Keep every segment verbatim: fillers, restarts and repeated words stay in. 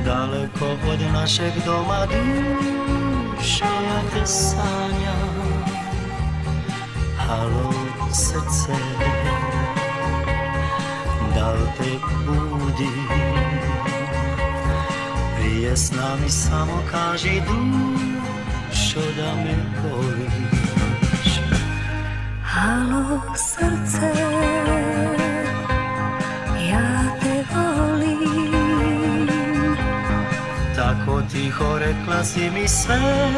Daleko od našeg doma dušo ja te sanjam. Halo srce, da li te budi? Prije sna mi samo kaži dušo da me voliš. Halo srce, ja te volim. Tako tiho rekla si mi sve,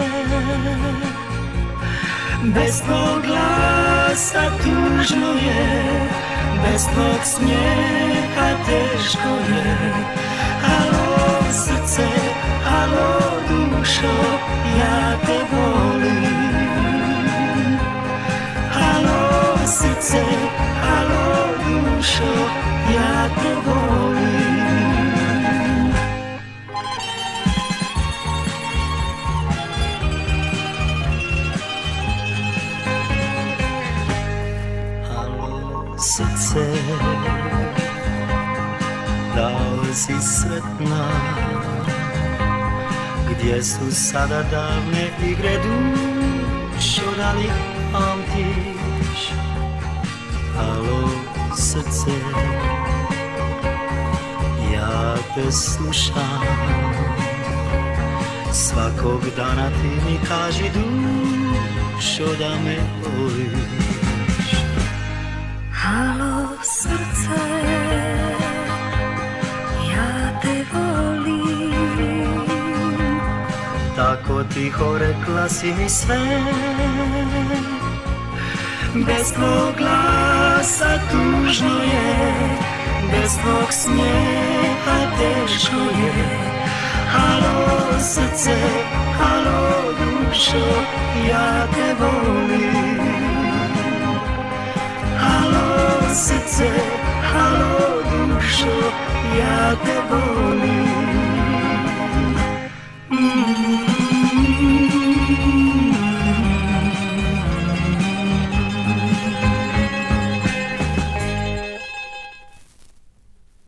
bez tvog glasa tužno je, bez tvog smijeha teško je. Halo srce, halo dušo, ja te volim. Halo srce, halo dušo, ja te volim. Srce, da li si sretna? Gdje su sada davne igre dušo, da li pamtiš? Halo srce, ja te slušam. Svakog dana ti mi kaži dušo da me voliš. Halo srce, ja te volim. Tako tiho rekla si mi sve, bez tvog glasa tužno je, bez tvog smijeha teško je. Halo srce, halo dušo, ja te volim. Halo srce, halo dušo, ja te volim.